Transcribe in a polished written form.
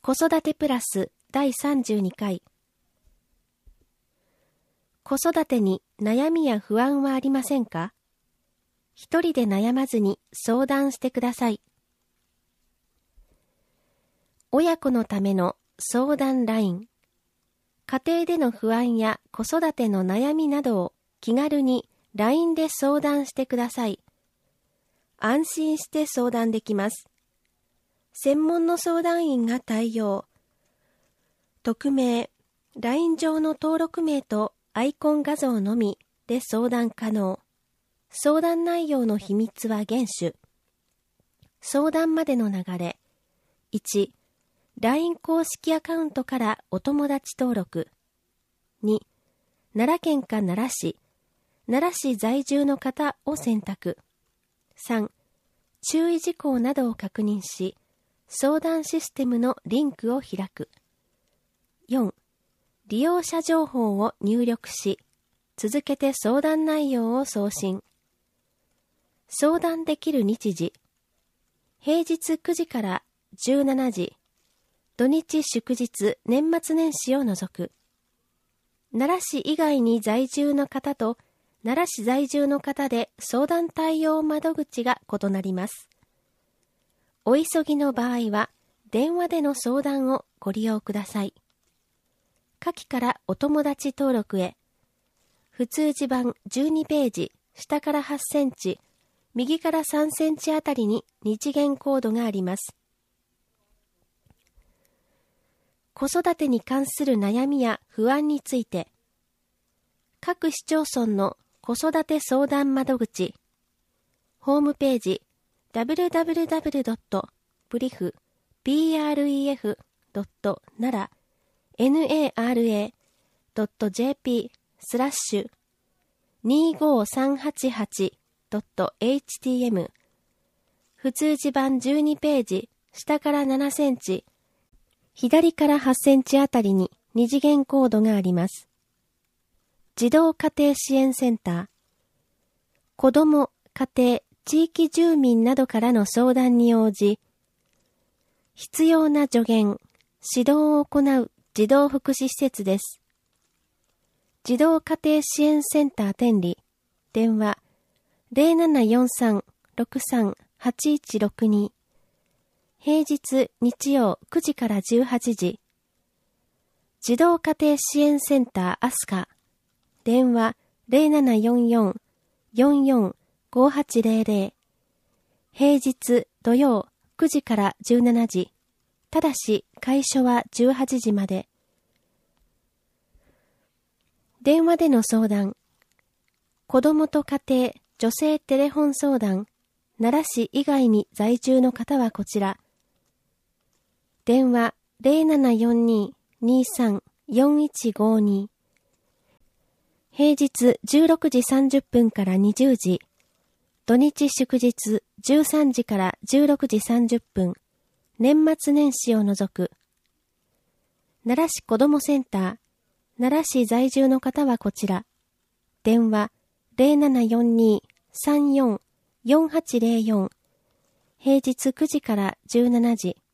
子育てプラス第32回。子育てに悩みや不安はありませんか？一人で悩まずに相談してください。親子のための相談ライン。家庭での不安や子育ての悩みなどを気軽に LINE で相談してください。安心して相談できます。専門の相談員が対応。匿名、LINE 上の登録名とアイコン画像のみで相談可能。相談内容の秘密は厳守。相談までの流れ。1、LINE 公式アカウントからお友達登録。2、奈良県か奈良市在住の方を選択。3、注意事項などを確認し、相談システムのリンクを開く。4、利用者情報を入力し、続けて相談内容を送信。相談できる日時。平日9時から17時。土日祝日、年末年始を除く。奈良市以外に在住の方と奈良市在住の方で相談対応窓口が異なります。お急ぎの場合は電話での相談をご利用ください。下記からお友達登録へ。普通字版12ページ、下から8センチ、右から3センチあたりに2次元コードがあります。子育てに関する悩みや不安について、各市町村の子育て相談窓口、ホームページ www.brif.nara.nara.25388.htm 普通字版12ページ、下から7センチ、左から8センチあたりに2次元コードがあります。児童家庭支援センター。子ども、家庭、地域住民などからの相談に応じ、必要な助言、指導を行う児童福祉施設です。児童家庭支援センター天理。電話 0743-63-8162。平日日曜9時から18時。児童家庭支援センターアスカ。電話 0744-445800。平日土曜9時から17時。ただし開所は18時まで。電話での相談。子どもと家庭女性テレフォン相談。奈良市以外に在住の方はこちら。電話 0742-23-4152。平日16時30分から20時。土日祝日13時から16時30分。年末年始を除く。奈良市子どもセンター。奈良市在住の方はこちら。電話 0742-34-4804。平日9時から17時。